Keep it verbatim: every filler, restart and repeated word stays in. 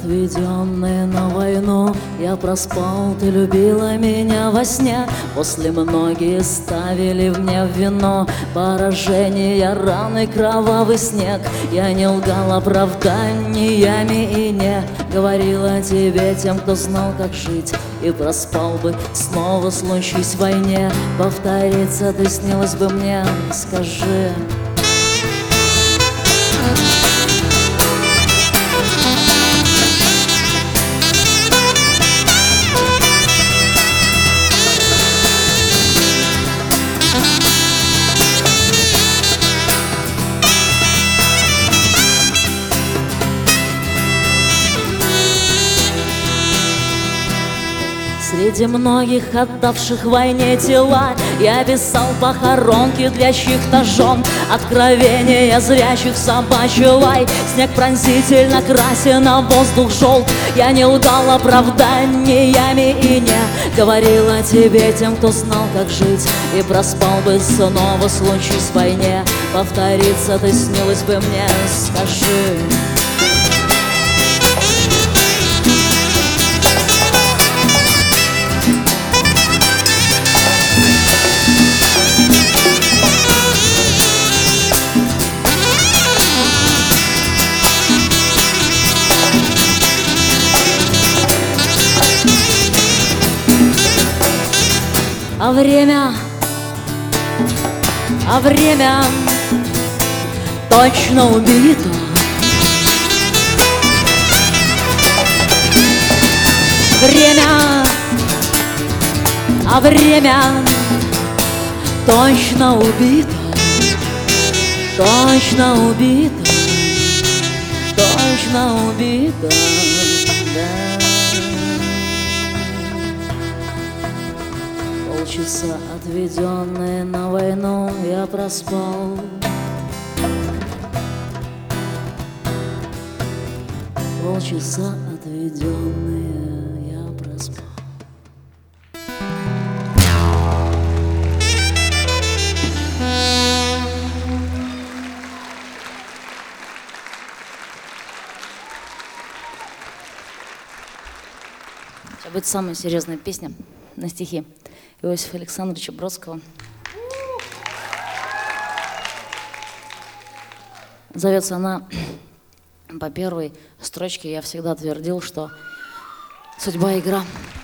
отведенные на войну. Я проспал, ты любила меня во сне. После многие ставили мне в вино поражение, раны, кровавый снег. Я не лгал оправданиями и не говорила тебе тем, кто знал, как жить. И проспал бы, снова случись в войне. Повториться ты снилась бы мне, скажи. Среди многих отдавших войне тела я писал похоронки для чьих-то жен. Откровения зрячих собачий лай, снег пронзительно красен, а воздух желт. Я не лгал оправданиями и не говорила тебе тем, кто знал, как жить. И проспал бы, снова случись в войне. Повториться ты снилась бы мне, скажи. А время, а время точно убито. Время, а время точно убито. Точно убито, точно убито, да. Полчаса, отведенные на войну, я проспал. Полчаса, отведенные, я проспал. Сейчас будет самая серьезная песня на стихи Иосифа Александровича Бродского. Зовется она по первой строчке. Я всегда твердил, что судьба — игра.